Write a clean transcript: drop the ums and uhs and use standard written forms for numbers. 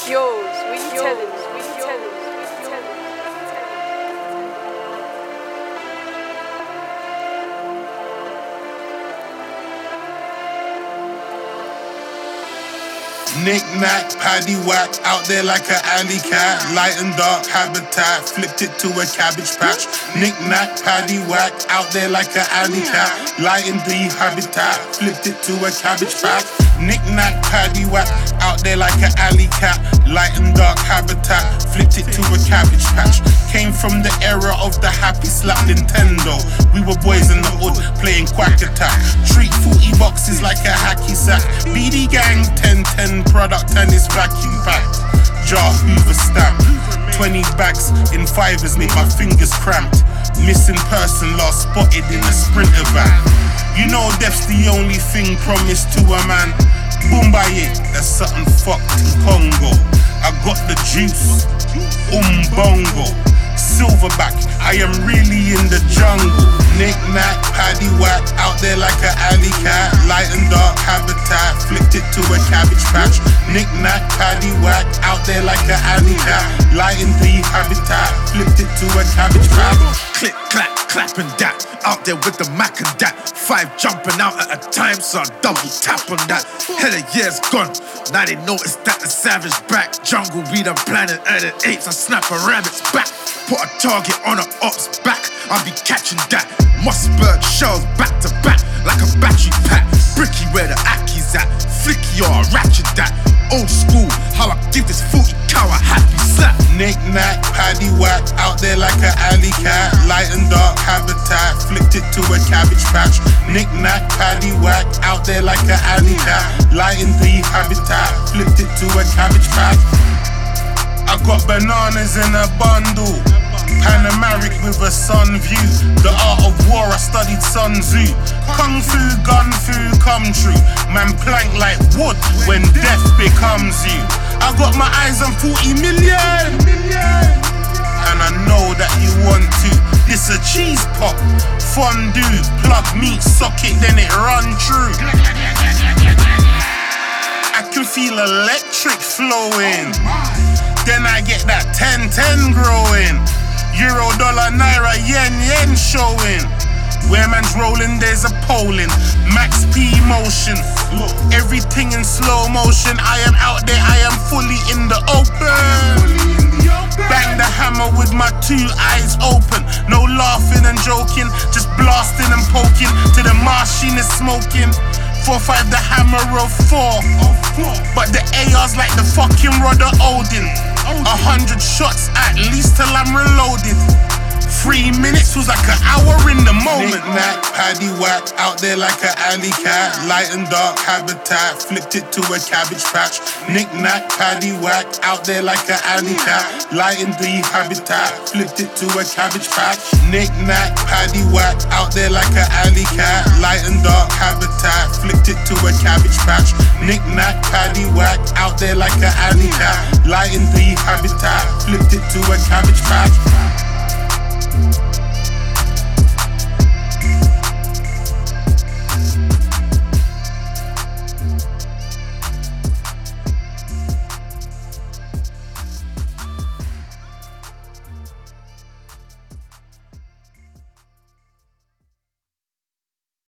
yours, we tell him, we tell him. Knick-knack, paddy-whack, out there like an alley cat. Light and dark habitat, flipped it to a cabbage patch. Knick-knack, paddy-whack, out there like an alley cat. Light and deep habitat, flipped it to a cabbage patch. Knick-knack, paddy-whack, out there like an alley cat. Light and dark habitat, flipped it to a cabbage patch. Came from the era of the happy slap Nintendo. We were boys in the hood playing Quack Attack. Treat 40 boxes like a hacky sack. BD gang 1010 product and it's vacuum packed. Jar Hoover stamp. 20 bags in fivers make my fingers cramped. Missing person last spotted in a Sprinter van. You know death's the only thing promised to a man. Boombaye, that's something fucked in Congo. I got the juice, bongo. Silverback, I am really in the jungle. Knick-knack, paddy-whack, out there like an alley cat. Light and dark habitat, flipped it to a cabbage patch. Knick-knack, paddy-whack, out there like an alley cat. Light and deep habitat, flipped it to a cabbage patch. Click, clap, clapping that. Out there with the Mac and that. 5 jumping out at a time, so I double tap on that. Hella years gone, now they notice that the savage back. Jungle weed, I'm planning at the apes, I snap a rabbit's back. Put a target on an op's back, I'll be catching that. Mossberg shells back to back, like a battery pack. Bricky where the Aki's at, flicky or a ratchet that. Old school, how I give this 40 cow a happy slap. Knick-knack, paddy-whack, out there like an alley cat. Light and dark habitat, flipped it to a cabbage patch. Knick-knack, paddy-whack, out there like an alley cat. Light and deep habitat, flipped it to a cabbage patch. I got bananas in a bundle, Panameric with a sun view. The art of war, I studied Sun Tzu. Kung Fu, gun fu, come true. Man plank like wood when death becomes you. I got my eyes on 40 million, and I know that you want to. This a cheese pop, fondue, plug meat socket, then it run through. I can feel electric flowing. Then I get that 10-10 growing. Euro, dollar, naira, yen showing. Where man's rolling, there's a polling. Max P motion. Everything in slow motion. I am out there, I am fully in the open. Bang the hammer with my 2 eyes open. No laughing and joking, just blasting and poking. To the machine is smoking. 4-5 the hammer of 4. But the AR's like the fucking Rod of Odin. 100 shots at least till I'm reloaded. 3 minutes was like an hour in the moment. Knick-knack, paddy-whack, out there like an alley cat. Light and dark habitat, flipped it to a cabbage patch. Knick-knack, paddy-whack, out there like an alley cat. Light and deep habitat, flipped it to a cabbage patch. Knick-knack, paddy-whack, out there like an alley cat. Light and dark habitat, flipped it to a cabbage patch. Knick-knack, paddy-whack, out there like an alley cat. Light and deep habitat, flipped it to a cabbage patch.